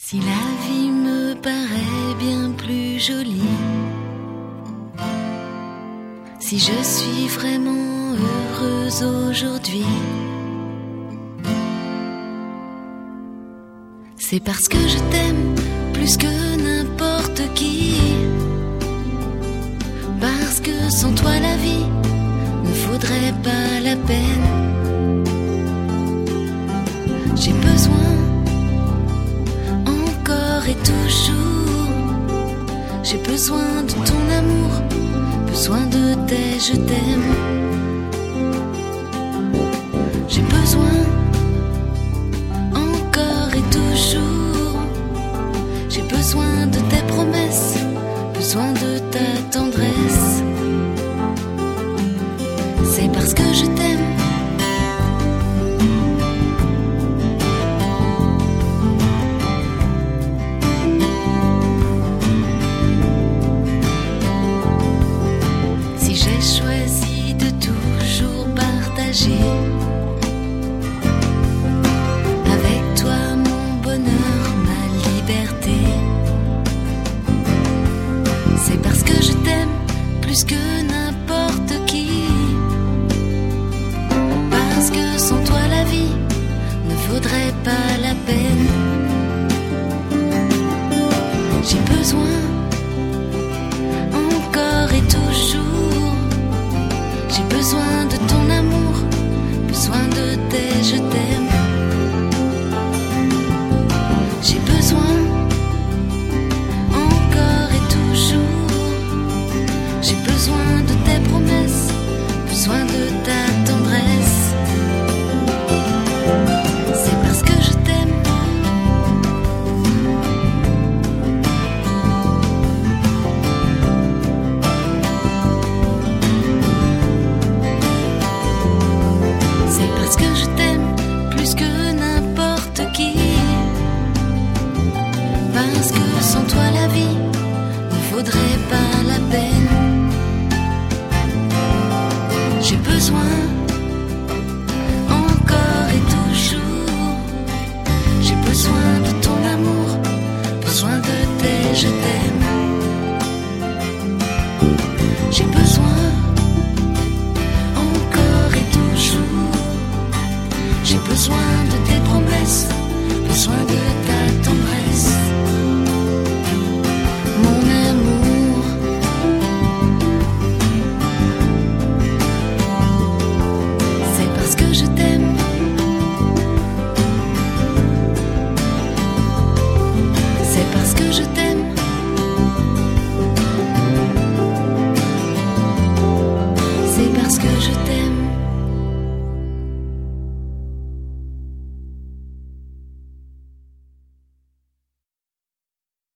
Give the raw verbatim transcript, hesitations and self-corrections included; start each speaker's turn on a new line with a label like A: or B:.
A: Si la vie me paraît bien plus jolie, si je suis vraiment heureuse aujourd'hui, c'est parce que je t'aime plus que n'importe qui. Parce que sans toi la vie ne vaudrait pas la peine. J'ai besoin encore et toujours, j'ai besoin de ton amour, besoin de tes je t'aime. J'ai besoin encore et toujours, j'ai besoin de tes promesses, besoin de ta tendresse. C'est parce que je t'aime. Si j'ai choisi de toujours partager avec toi mon bonheur, ma liberté, c'est parce que je t'aime plus que n'importe qui. Parce que sans toi la vie ne vaudrait pas la peine. J'ai besoin encore et toujours, j'ai besoin de ton amour, besoin de tes je t'aime. J'ai besoin encore et toujours, j'ai besoin de tes promesses, besoin de ta tendresse. C'est parce que je t'aime. C'est parce que je t'aime plus que n'importe qui. Parce que sans toi la vie ne vaudrait pas la peine. J'ai besoin encore et toujours, j'ai besoin de ton amour, besoin de tes je t'aime. J'ai besoin encore et toujours, j'ai besoin de tes promesses, besoin de ta tendresse. Mon amour, c'est parce que je t'aime. C'est parce que je t'aime. C'est parce que je t'aime.